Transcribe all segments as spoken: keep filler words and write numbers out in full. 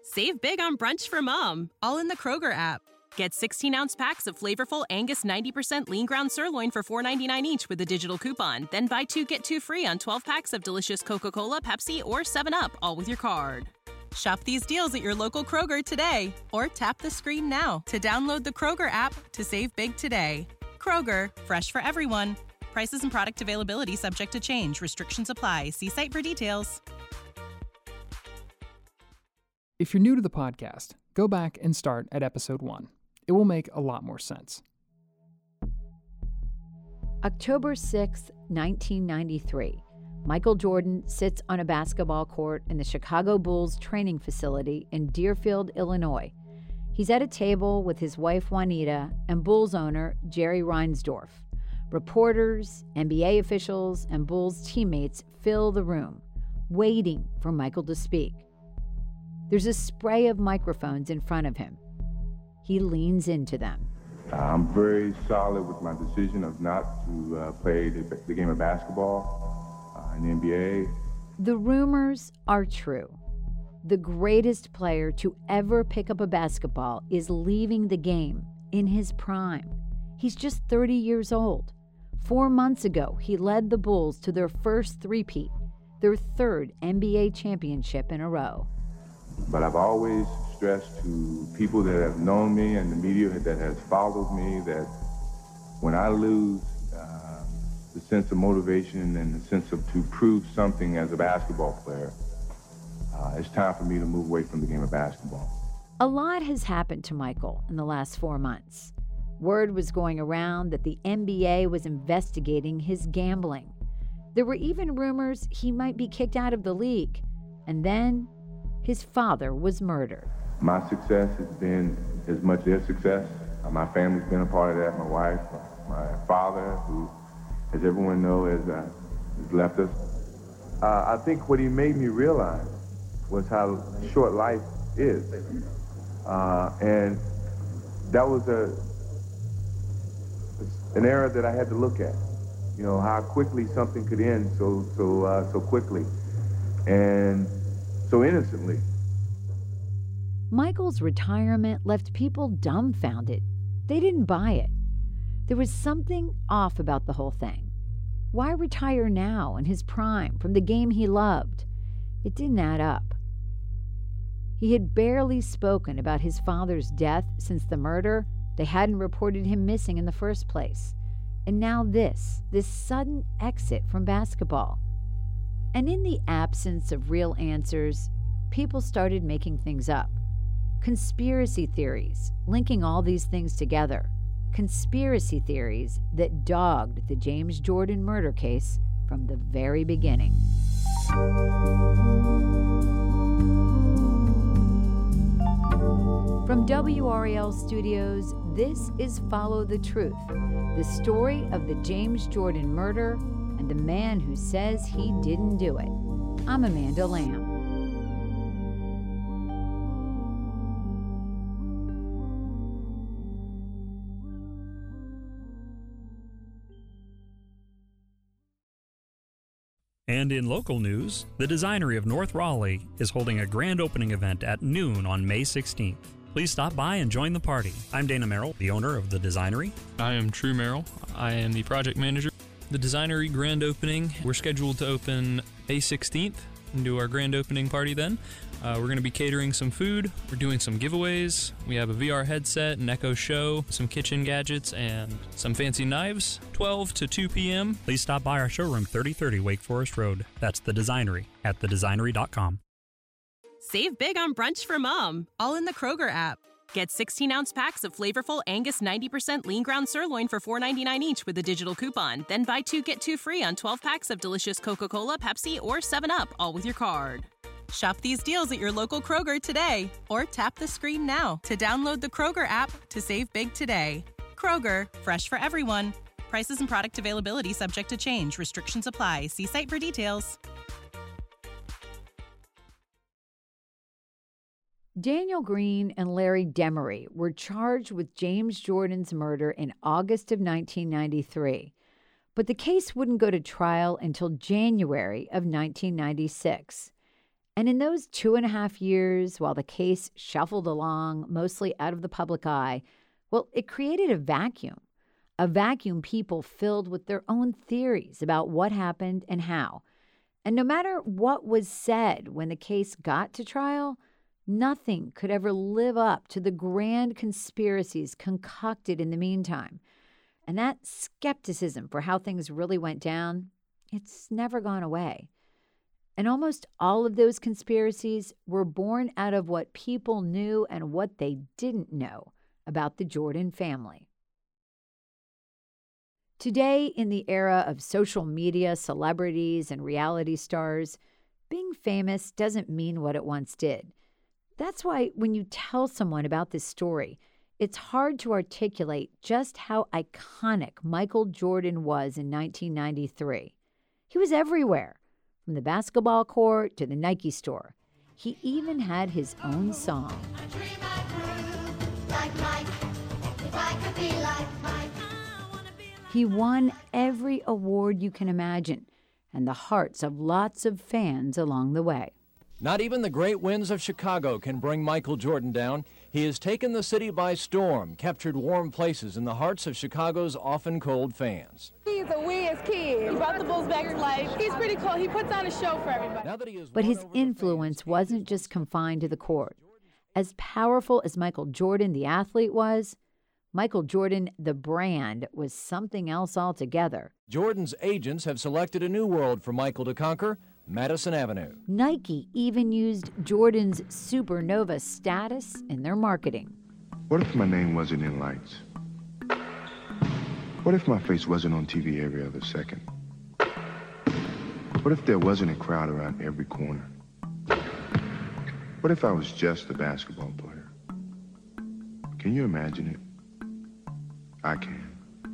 Save big on brunch for mom, all in the Kroger app. Get sixteen-ounce packs of flavorful Angus ninety percent lean ground sirloin for four ninety-nine each with a digital coupon. Then buy two, get two free on twelve packs of delicious Coca-Cola, Pepsi, or seven up, all with your card. Shop these deals at your local Kroger today, or tap the screen now to download the Kroger app to save big today. Kroger, fresh for everyone. Prices and product availability subject to change. Restrictions apply. See site for details. If you're new to the podcast, go back and start at episode one. It will make a lot more sense. October sixth, nineteen ninety-three. Michael Jordan sits on a basketball court in the Chicago Bulls training facility in Deerfield, Illinois. He's at a table with his wife Juanita and Bulls owner Jerry Reinsdorf. Reporters, N B A officials, and Bulls teammates fill the room, waiting for Michael to speak. There's a spray of microphones in front of him. He leans into them. I'm very solid with my decision of not to uh, play the, the game of basketball uh, in the N B A. The rumors are true. The greatest player to ever pick up a basketball is leaving the game in his prime. He's just thirty years old. Four months ago, he led the Bulls to their first three-peat, their third N B A championship in a row. But I've always stressed to people that have known me and the media that has followed me that when I lose uh, the sense of motivation and the sense of to prove something as a basketball player, uh, it's time for me to move away from the game of basketball. A lot has happened to Michael in the last four months. Word was going around that the N B A was investigating his gambling. There were even rumors he might be kicked out of the league. And then his father was murdered. My success has been as much their success. Uh, my family's been a part of that. My wife, my father, who, as everyone knows, has, uh, has left us. Uh, I think what he made me realize was how short life is. Uh, and that was a an era that I had to look at. You know, how quickly something could end so, so, uh, so quickly. And so innocently. Michael's retirement left people dumbfounded. They didn't buy it. There was something off about the whole thing. Why retire now in his prime from the game he loved? It didn't add up. He had barely spoken about his father's death since the murder. They hadn't reported him missing in the first place. And now this, this sudden exit from basketball. And in the absence of real answers, people started making things up. Conspiracy theories, linking all these things together. Conspiracy theories that dogged the James Jordan murder case from the very beginning. From W R A L Studios, this is Follow the Truth, the story of the James Jordan murder and the man who says he didn't do it. I'm Amanda Lamb. And in local news, the Designery of North Raleigh is holding a grand opening event at noon on May sixteenth. Please stop by and join the party. I'm Dana Merrill, the owner of the Designery. I am True Merrill. I am the project manager. The Designery grand opening, we're scheduled to open May sixteenth and do our grand opening party then. Uh, we're going to be catering some food. We're doing some giveaways. We have a V R headset, an Echo Show, some kitchen gadgets, and some fancy knives. twelve to two p.m. Please stop by our showroom, thirty thirty Wake Forest Road. That's the Designery at the designery dot com. Save big on brunch for mom, all in the Kroger app. Get sixteen-ounce packs of flavorful Angus ninety percent lean ground sirloin for four ninety-nine each with a digital coupon. Then buy two, get two free on twelve packs of delicious Coca-Cola, Pepsi, or seven up, all with your card. Shop these deals at your local Kroger today, or tap the screen now to download the Kroger app to save big today. Kroger, fresh for everyone. Prices and product availability subject to change. Restrictions apply. See site for details. Daniel Green and Larry Demery were charged with James Jordan's murder in August of nineteen ninety-three, but the case wouldn't go to trial until January of nineteen ninety-six. And in those two and a half years, while the case shuffled along, mostly out of the public eye, well, it created a vacuum. A vacuum people filled with their own theories about what happened and how. And no matter what was said when the case got to trial, nothing could ever live up to the grand conspiracies concocted in the meantime. And that skepticism for how things really went down, it's never gone away. And almost all of those conspiracies were born out of what people knew and what they didn't know about the Jordan family. Today, in the era of social media, celebrities, and reality stars, being famous doesn't mean what it once did. That's why when you tell someone about this story, it's hard to articulate just how iconic Michael Jordan was in nineteen ninety-three. He was everywhere, from the basketball court to the Nike store. He even had his own song. I dream I grew like Mike, if I could be like Mike. He won every award you can imagine, and the hearts of lots of fans along the way. Not even the great winds of Chicago can bring Michael Jordan down. He has taken the city by storm, captured warm places in the hearts of Chicago's often cold fans. He's a Wiz kid. He brought the Bulls back to life. He's pretty cool. He puts on a show for everybody. Now that he has but his won over the influence fans, wasn't just confined to the court. As powerful as Michael Jordan, the athlete, was, Michael Jordan, the brand, was something else altogether. Jordan's agents have selected a new world for Michael to conquer, Madison Avenue. Nike even used Jordan's supernova status in their marketing. What if my name wasn't in lights? What if my face wasn't on T V every other second? What if there wasn't a crowd around every corner? What if I was just a basketball player? Can you imagine it? I can.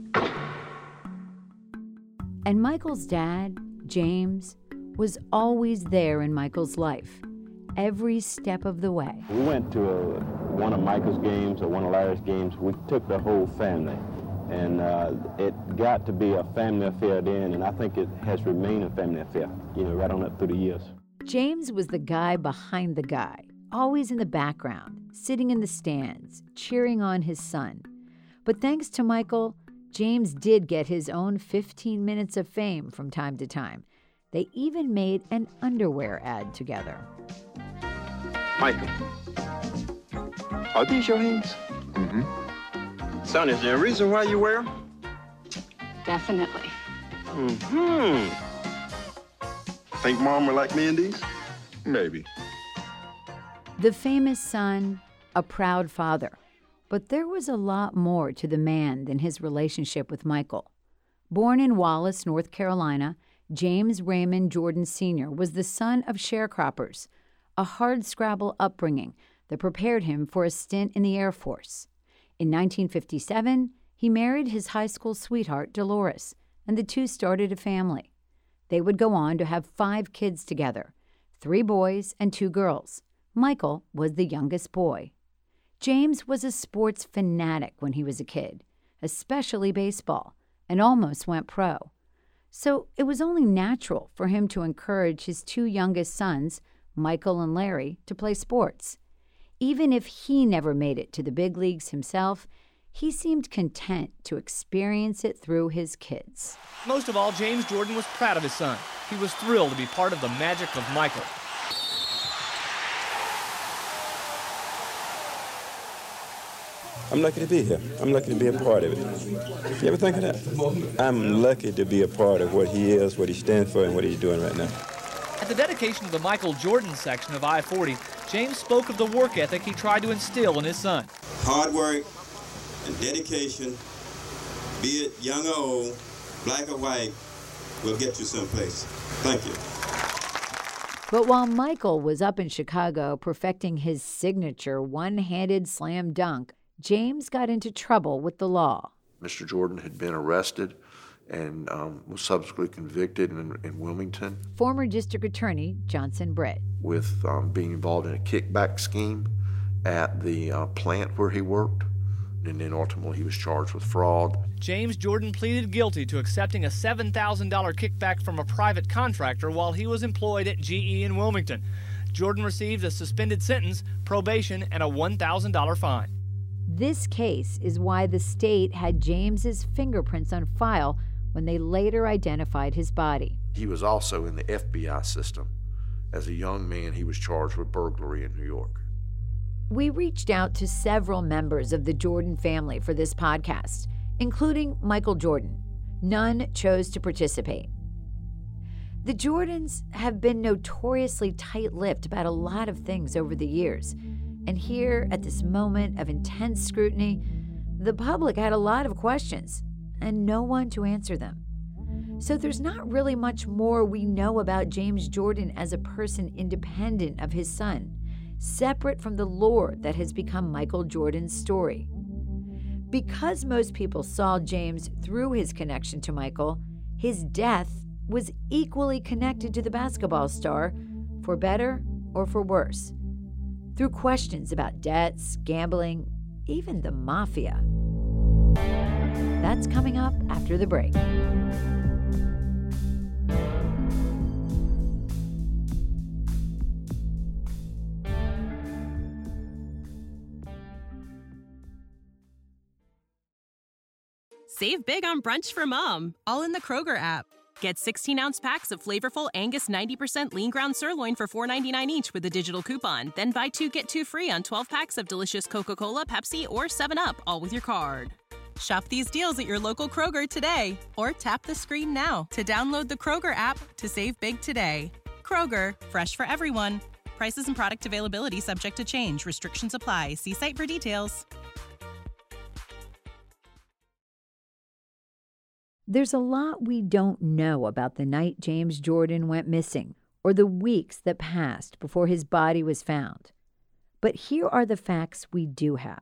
And Michael's dad, James, was always there in Michael's life, every step of the way. We went to a, one of Michael's games or one of Larry's games. We took the whole family, and uh, it got to be a family affair then, and I think it has remained a family affair, you know, right on up through the years. James was the guy behind the guy, always in the background, sitting in the stands, cheering on his son. But thanks to Michael, James did get his own fifteen minutes of fame from time to time. They even made an underwear ad together. Michael, are these your hands? Mm-hmm. Son, is there a reason why you wear them? Definitely. Mm-hmm. Think Mom would like me in these? Maybe. The famous son, a proud father. But there was a lot more to the man than his relationship with Michael. Born in Wallace, North Carolina, James Raymond Jordan Senior was the son of sharecroppers, a hardscrabble upbringing that prepared him for a stint in the Air Force. In nineteen fifty-seven, he married his high school sweetheart, Dolores, and the two started a family. They would go on to have five kids together, three boys and two girls. Michael was the youngest boy. James was a sports fanatic when he was a kid, especially baseball, and almost went pro. So it was only natural for him to encourage his two youngest sons, Michael and Larry, to play sports. Even if he never made it to the big leagues himself, he seemed content to experience it through his kids. Most of all, James Jordan was proud of his son. He was thrilled to be part of the magic of Michael. I'm lucky to be here. I'm lucky to be a part of it. You ever think of that? I'm lucky to be a part of what he is, what he stands for, and what he's doing right now. At the dedication of the Michael Jordan section of I forty, James spoke of the work ethic he tried to instill in his son. Hard work and dedication, be it young or old, black or white, will get you someplace. Thank you. But while Michael was up in Chicago perfecting his signature one-handed slam dunk, James got into trouble with the law. Mister Jordan had been arrested and um, was subsequently convicted in, in Wilmington. Former District Attorney Johnson Britt. With um, being involved in a kickback scheme at the uh, plant where he worked. And then ultimately he was charged with fraud. James Jordan pleaded guilty to accepting a seven thousand dollars kickback from a private contractor while he was employed at G E in Wilmington. Jordan received a suspended sentence, probation, and a one thousand dollars fine. This case is why the state had James's fingerprints on file when they later identified his body. He was also in the F B I system. As a young man, he was charged with burglary in New York. We reached out to several members of the Jordan family for this podcast, including Michael Jordan. None chose to participate. The Jordans have been notoriously tight-lipped about a lot of things over the years, and here, at this moment of intense scrutiny, the public had a lot of questions and no one to answer them. So there's not really much more we know about James Jordan as a person independent of his son, separate from the lore that has become Michael Jordan's story. Because most people saw James through his connection to Michael, his death was equally connected to the basketball star, for better or for worse, through questions about debts, gambling, even the mafia. That's coming up after the break. Save big on brunch for mom, all in the Kroger app. Get sixteen-ounce packs of flavorful Angus ninety percent lean ground sirloin for four ninety-nine each with a digital coupon. Then buy two, get two free on twelve packs of delicious Coca-Cola, Pepsi, or seven up, all with your card. Shop these deals at your local Kroger today, or tap the screen now to download the Kroger app to save big today. Kroger, fresh for everyone. Prices and product availability subject to change. Restrictions apply. See site for details. There's a lot we don't know about the night James Jordan went missing, or the weeks that passed before his body was found. But here are the facts we do have.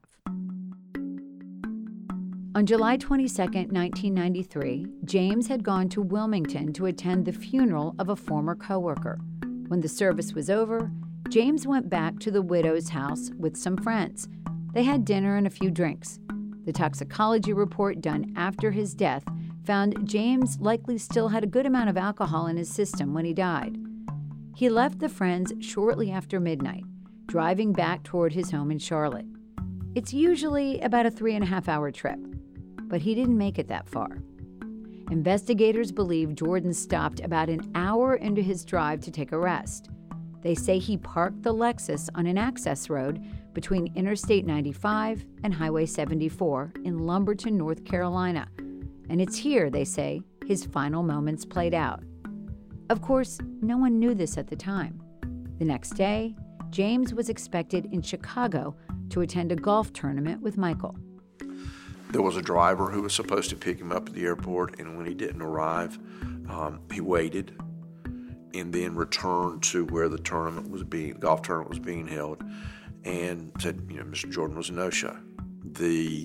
On July twenty-second, nineteen ninety-three, James had gone to Wilmington to attend the funeral of a former coworker. When the service was over, James went back to the widow's house with some friends. They had dinner and a few drinks. The toxicology report done after his death found James likely still had a good amount of alcohol in his system when he died. He left the friends shortly after midnight, driving back toward his home in Charlotte. It's usually about a three and a half hour trip, but he didn't make it that far. Investigators believe Jordan stopped about an hour into his drive to take a rest. They say he parked the Lexus on an access road between Interstate ninety-five and Highway seventy-four in Lumberton, North Carolina. And it's here, they say, his final moments played out. Of course, no one knew this at the time. The next day, James was expected in Chicago to attend a golf tournament with Michael. There was a driver who was supposed to pick him up at the airport, and when he didn't arrive, um, he waited and then returned to where the tournament was being, golf tournament was being held, and said, you know, Mister Jordan was a no-show. The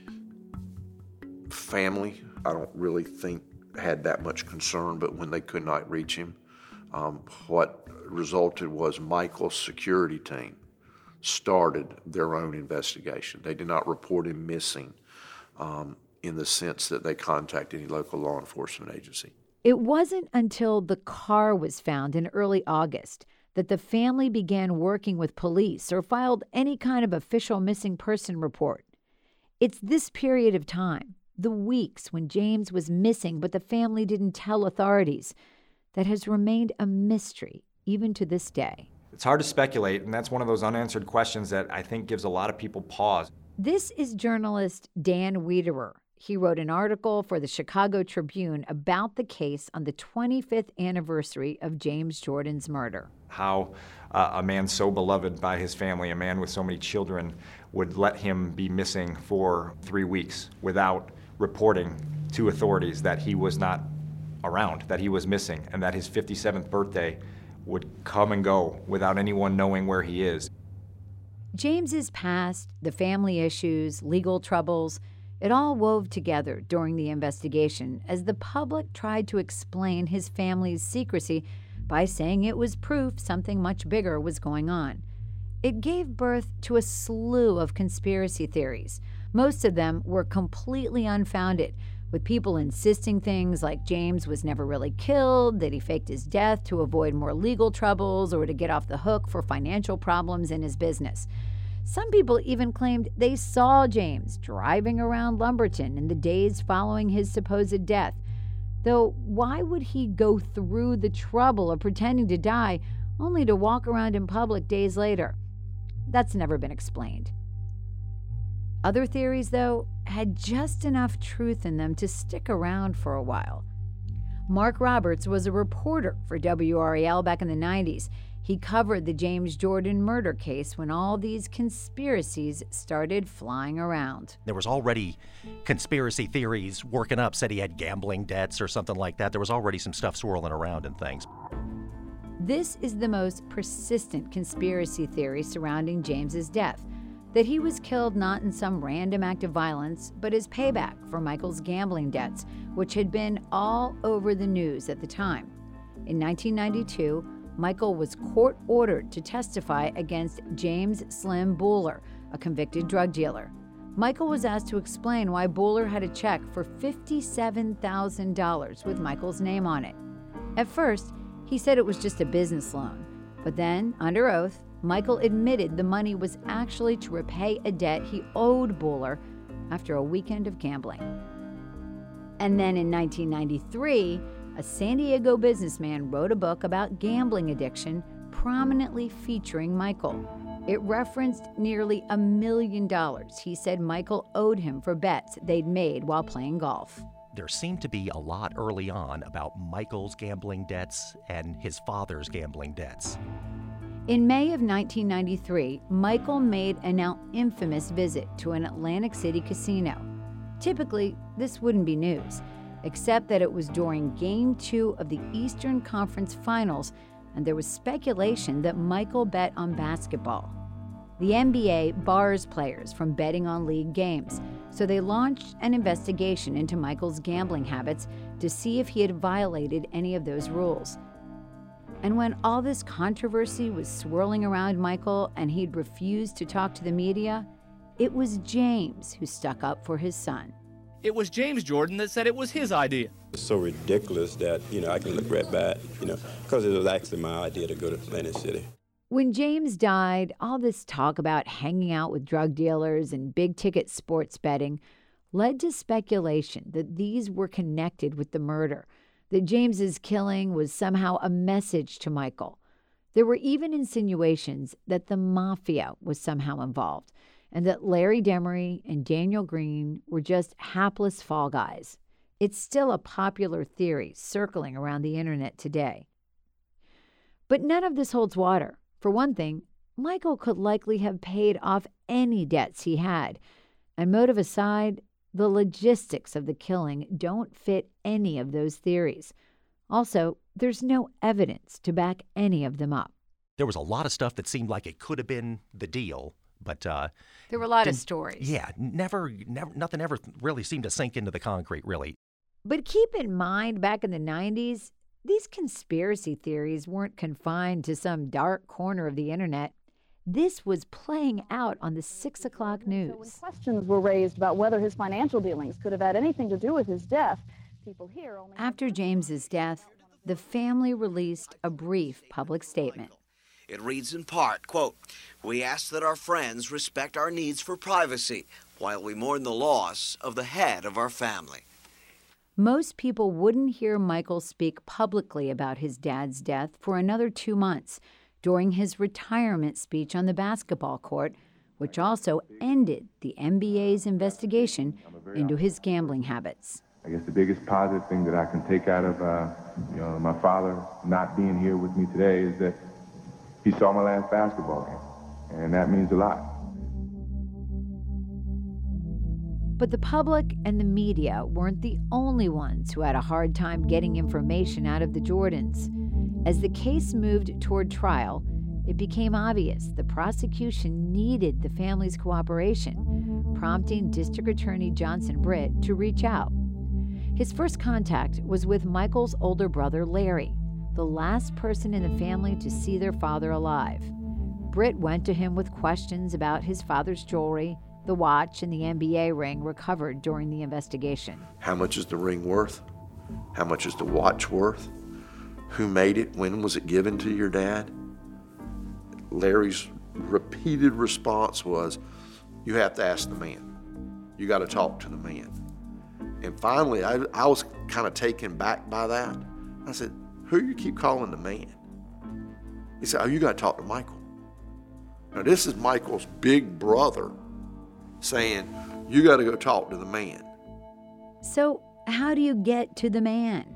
family, I don't really think had that much concern, but when they could not reach him, um, what resulted was Michael's security team started their own investigation. They did not report him missing um, in the sense that they contacted any local law enforcement agency. It wasn't until the car was found in early August that the family began working with police or filed any kind of official missing person report. It's this period of time, the weeks when James was missing but the family didn't tell authorities, that has remained a mystery even to this day. It's hard to speculate, and that's one of those unanswered questions that I think gives a lot of people pause. This is journalist Dan Wiederer. He wrote an article for the Chicago Tribune about the case on the twenty-fifth anniversary of James Jordan's murder. How uh, a man so beloved by his family, a man with so many children, would let him be missing for three weeks without reporting to authorities that he was not around, that he was missing, and that his fifty-seventh birthday would come and go without anyone knowing where he is. James's past, the family issues, legal troubles, it all wove together during the investigation as the public tried to explain his family's secrecy by saying it was proof something much bigger was going on. It gave birth to a slew of conspiracy theories. Most of them were completely unfounded, with people insisting things like James was never really killed, that he faked his death to avoid more legal troubles or to get off the hook for financial problems in his business. Some people even claimed they saw James driving around Lumberton in the days following his supposed death. Though, why would he go through the trouble of pretending to die only to walk around in public days later? That's never been explained. Other theories, though, had just enough truth in them to stick around for a while. Mark Roberts was a reporter for W R A L back in the nineties. He covered the James Jordan murder case when all these conspiracies started flying around. There was already conspiracy theories working up, said he had gambling debts or something like that. There was already some stuff swirling around and things. This is the most persistent conspiracy theory surrounding James's death, that he was killed not in some random act of violence, but as payback for Michael's gambling debts, which had been all over the news at the time. In nineteen ninety-two, Michael was court-ordered to testify against James Slim Booler, a convicted drug dealer. Michael was asked to explain why Booler had a check for fifty-seven thousand dollars with Michael's name on it. At first, he said it was just a business loan, but then, under oath, Michael admitted the money was actually to repay a debt he owed Booler after a weekend of gambling. And then in nineteen ninety-three, a San Diego businessman wrote a book about gambling addiction, prominently featuring Michael. It referenced nearly a million dollars he said Michael owed him for bets they'd made while playing golf. There seemed to be a lot early on about Michael's gambling debts and his father's gambling debts. In May of nineteen ninety-three, Michael made a now infamous visit to an Atlantic City casino. Typically, this wouldn't be news, except that it was during Game two of the Eastern Conference Finals, and there was speculation that Michael bet on basketball. The N B A bars players from betting on league games, so they launched an investigation into Michael's gambling habits to see if he had violated any of those rules. And when all this controversy was swirling around Michael and he'd refused to talk to the media, it was James who stuck up for his son. It was James Jordan that said it was his idea. It's so ridiculous that, you know, I can look right back, you know, because it was actually my idea to go to Atlantic City. When James died, all this talk about hanging out with drug dealers and big-ticket sports betting led to speculation that these were connected with the murder, that James's killing was somehow a message to Michael. There were even insinuations that the mafia was somehow involved, and that Larry Demery and Daniel Green were just hapless fall guys. It's still a popular theory circling around the internet today. But none of this holds water. For one thing, Michael could likely have paid off any debts he had. And motive aside, the logistics of the killing don't fit any of those theories. Also, there's no evidence to back any of them up. There was a lot of stuff that seemed like it could have been the deal, but uh, there were a lot of stories. Yeah, never, never, nothing ever really seemed to sink into the concrete, really. But keep in mind, back in the nineties, these conspiracy theories weren't confined to some dark corner of the internet. This was playing out on the six o'clock news. So when questions were raised about whether his financial dealings could have had anything to do with his death, people here only... After James's death, the family released a brief public statement. It reads in part, quote, "We ask that our friends respect our needs for privacy while we mourn the loss of the head of our family." Most people wouldn't hear Michael speak publicly about his dad's death for another two months during his retirement speech on the basketball court, which also ended the N B A's investigation into his gambling habits. I guess the biggest positive thing that I can take out of uh, you know, my father not being here with me today is that he saw my last basketball game, and that means a lot. But the public and the media weren't the only ones who had a hard time getting information out of the Jordans. As the case moved toward trial, it became obvious the prosecution needed the family's cooperation, prompting District Attorney Johnson Britt to reach out. His first contact was with Michael's older brother, Larry, the last person in the family to see their father alive. Britt went to him with questions about his father's jewelry, the watch, and the N B A ring recovered during the investigation. How much is the ring worth? How much is the watch worth? Who made it? When was it given to your dad? Larry's repeated response was, you have to ask the man. You got to talk to the man. And finally, I, I was kind of taken back by that. I said, who do you keep calling the man? He said, oh, you got to talk to Michael. Now, this is Michael's big brother saying, you got to go talk to the man. So how do you get to the man?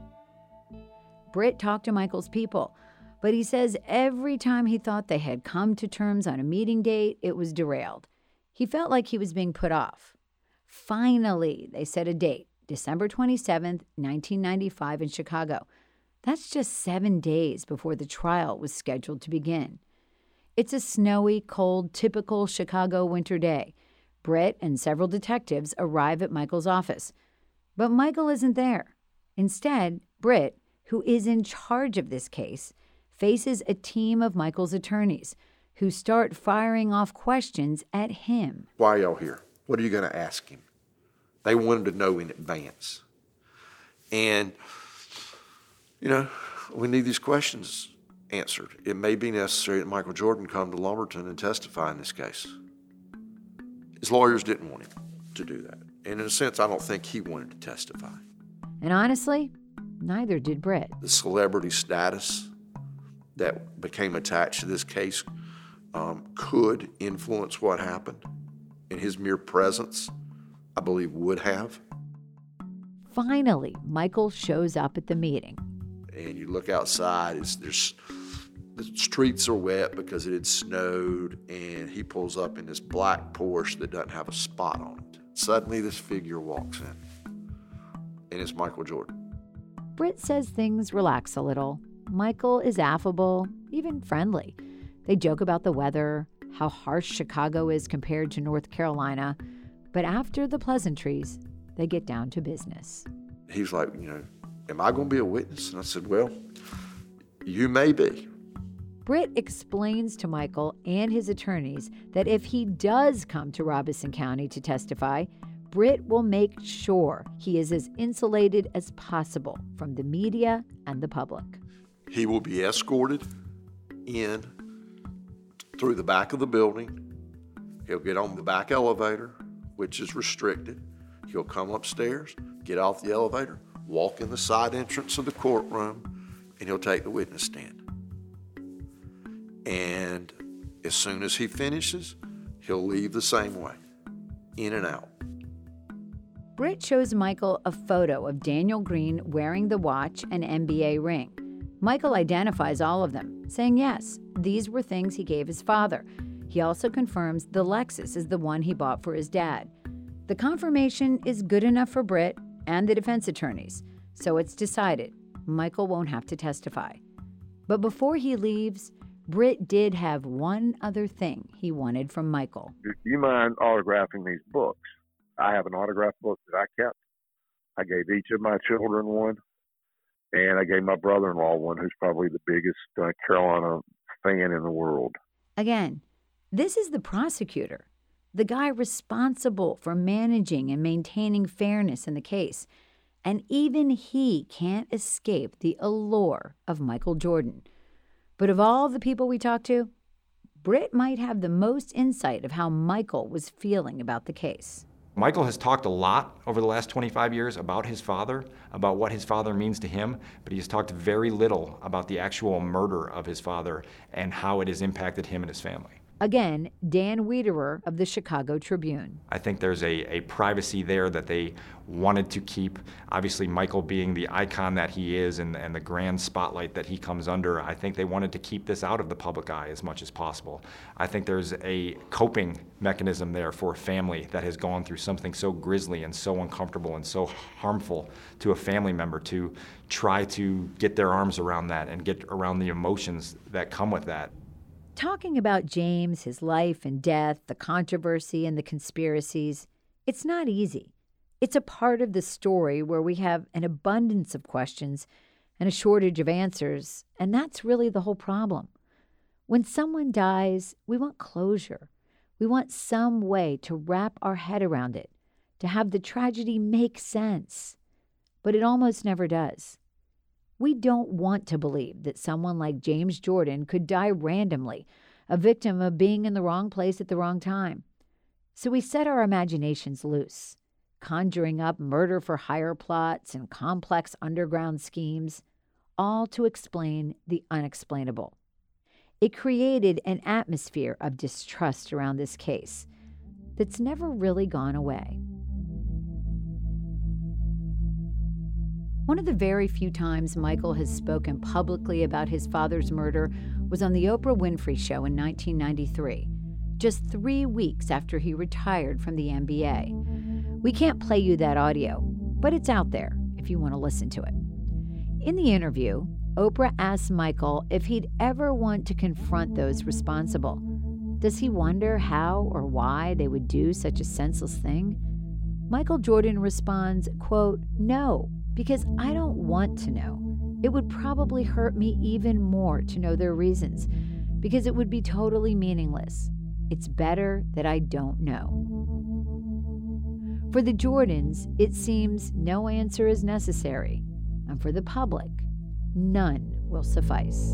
Britt talked to Michael's people, but he says every time he thought they had come to terms on a meeting date, it was derailed. He felt like he was being put off. Finally, they set a date, December twenty-seventh, nineteen ninety-five in Chicago. That's just seven days before the trial was scheduled to begin. It's a snowy, cold, typical Chicago winter day. Britt and several detectives arrive at Michael's office. But Michael isn't there. Instead, Britt, who is in charge of this case, faces a team of Michael's attorneys who start firing off questions at him. Why are y'all here? What are you going to ask him? They wanted to know in advance. And, you know, we need these questions answered. It may be necessary that Michael Jordan come to Lumberton and testify in this case. His lawyers didn't want him to do that. And in a sense, I don't think he wanted to testify. And honestly, neither did Britt. The celebrity status that became attached to this case um, could influence what happened. And his mere presence, I believe, would have. Finally, Michael shows up at the meeting. And you look outside, it's, there's, the streets are wet because it had snowed, and he pulls up in this black Porsche that doesn't have a spot on it. Suddenly, this figure walks in, and it's Michael Jordan. Britt says things relax a little. Michael is affable, even friendly. They joke about the weather, how harsh Chicago is compared to North Carolina. But after the pleasantries, they get down to business. He's like, you know, am I going to be a witness? And I said, well, you may be. Britt explains to Michael and his attorneys that if he does come to Robeson County to testify, Britt will make sure he is as insulated as possible from the media and the public. He will be escorted in through the back of the building. He'll get on the back elevator, which is restricted. He'll come upstairs, get off the elevator, walk in the side entrance of the courtroom, and he'll take the witness stand. And as soon as he finishes, he'll leave the same way, in and out. Britt shows Michael a photo of Daniel Green wearing the watch and N B A ring. Michael identifies all of them, saying yes, these were things he gave his father. He also confirms the Lexus is the one he bought for his dad. The confirmation is good enough for Britt and the defense attorneys, so it's decided Michael won't have to testify. But before he leaves, Britt did have one other thing he wanted from Michael. Do you mind autographing these books? I have an autograph book that I kept. I gave each of my children one, and I gave my brother-in-law one, who's probably the biggest uh, Carolina fan in the world. Again, this is the prosecutor, the guy responsible for managing and maintaining fairness in the case. And even he can't escape the allure of Michael Jordan. But of all the people we talked to, Britt might have the most insight of how Michael was feeling about the case. Michael has talked a lot over the last twenty-five years about his father, about what his father means to him, but he has talked very little about the actual murder of his father and how it has impacted him and his family. Again, Dan Wiederer of the Chicago Tribune. I think there's a, a privacy there that they wanted to keep. Obviously, Michael being the icon that he is and, and the grand spotlight that he comes under, I think they wanted to keep this out of the public eye as much as possible. I think there's a coping mechanism there for a family that has gone through something so grisly and so uncomfortable and so harmful to a family member to try to get their arms around that and get around the emotions that come with that. Talking about James, his life and death, the controversy and the conspiracies, it's not easy. It's a part of the story where we have an abundance of questions and a shortage of answers, and that's really the whole problem. When someone dies, we want closure. We want some way to wrap our head around it, to have the tragedy make sense. But it almost never does. We don't want to believe that someone like James Jordan could die randomly, a victim of being in the wrong place at the wrong time. So we set our imaginations loose, conjuring up murder-for-hire plots and complex underground schemes, all to explain the unexplainable. It created an atmosphere of distrust around this case that's never really gone away. One of the very few times Michael has spoken publicly about his father's murder was on the Oprah Winfrey Show in nineteen ninety-three, just three weeks after he retired from the N B A. We can't play you that audio, but it's out there if you want to listen to it. In the interview, Oprah asked Michael if he'd ever want to confront those responsible. Does he wonder how or why they would do such a senseless thing? Michael Jordan responds, quote, "No, because I don't want to know. It would probably hurt me even more to know their reasons, because it would be totally meaningless. It's better that I don't know." For the Jordans, it seems no answer is necessary, and for the public, none will suffice.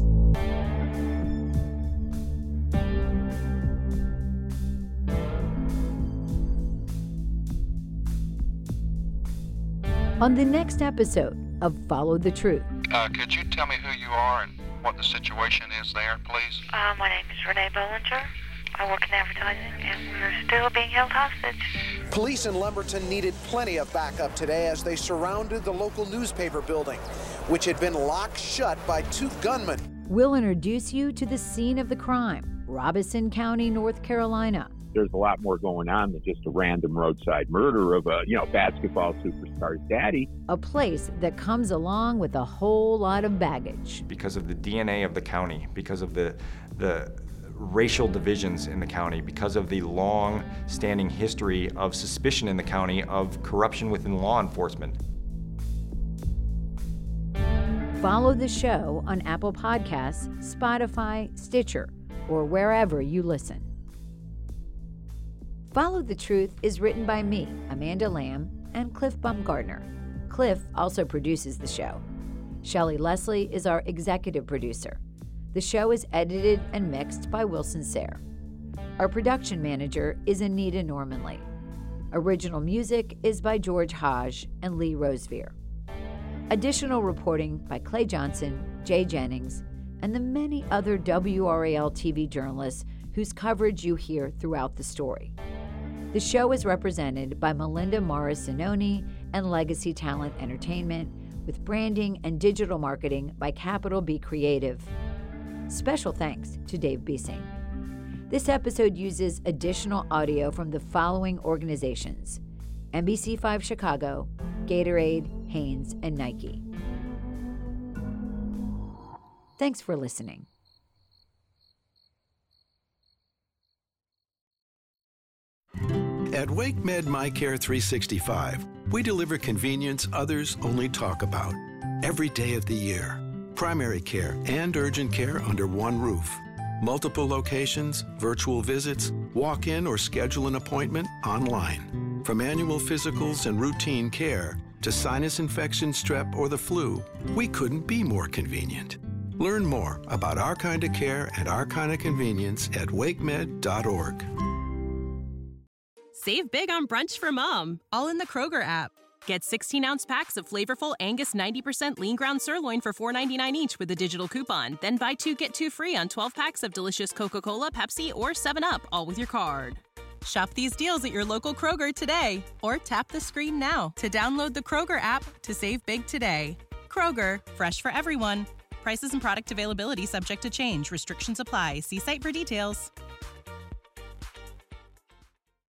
On the next episode of Follow the Truth. Uh, could you tell me who you are and what the situation is there, please? Uh, my name is Renee Bollinger. I work in advertising, and we're still being held hostage. Police in Lumberton needed plenty of backup today as they surrounded the local newspaper building, which had been locked shut by two gunmen. We'll introduce you to the scene of the crime, Robeson County, North Carolina. There's a lot more going on than just a random roadside murder of a, you know, basketball superstar's daddy. A place that comes along with a whole lot of baggage. Because of the D N A of the county, because of the the racial divisions in the county, because of the long-standing history of suspicion in the county of corruption within law enforcement. Follow the show on Apple Podcasts, Spotify, Stitcher, or wherever you listen. Follow the Truth is written by me, Amanda Lamb, and Cliff Baumgartner. Cliff also produces the show. Shelley Leslie is our executive producer. The show is edited and mixed by Wilson Sayre. Our production manager is Anita Normanley. Original music is by George Hodge and Lee Rosevere. Additional reporting by Clay Johnson, Jay Jennings, and the many other W R A L T V journalists whose coverage you hear throughout the story. The show is represented by Melinda Morris-Zanoni and Legacy Talent Entertainment, with branding and digital marketing by Capital B Creative. Special thanks to Dave Biesing. This episode uses additional audio from the following organizations: N B C five Chicago, Gatorade, Hanes, and Nike. Thanks for listening. At WakeMed MyCare three sixty-five, we deliver convenience others only talk about. Every day of the year. Primary care and urgent care under one roof. Multiple locations, virtual visits, walk in or schedule an appointment online. From annual physicals and routine care to sinus infection, strep, or the flu, we couldn't be more convenient. Learn more about our kind of care and our kind of convenience at wakemed dot org. Save big on brunch for mom, all in the Kroger app. Get sixteen-ounce packs of flavorful Angus ninety percent lean ground sirloin for four ninety-nine each with a digital coupon. Then buy two, get two free on twelve packs of delicious Coca-Cola, Pepsi, or seven up, all with your card. Shop these deals at your local Kroger today, or tap the screen now to download the Kroger app to save big today. Kroger, fresh for everyone. Prices and product availability subject to change. Restrictions apply. See site for details.